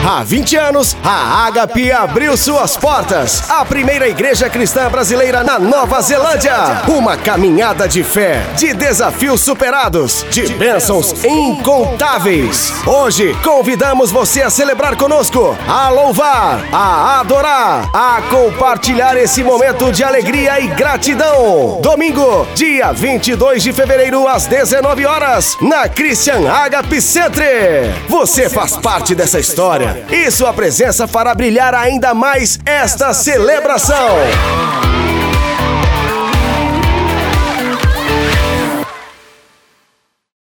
Há 20 anos, a Ágape abriu suas portas. A primeira igreja cristã brasileira na Nova Zelândia. Uma caminhada de fé, de desafios superados, de bênçãos incontáveis. Hoje, convidamos você a celebrar conosco, a louvar, a adorar, a compartilhar esse momento de alegria e gratidão. Domingo, dia 22 de fevereiro, às 19 horas, na Christian Ágape Centre. Você faz parte dessa história e sua presença fará brilhar ainda mais esta celebração.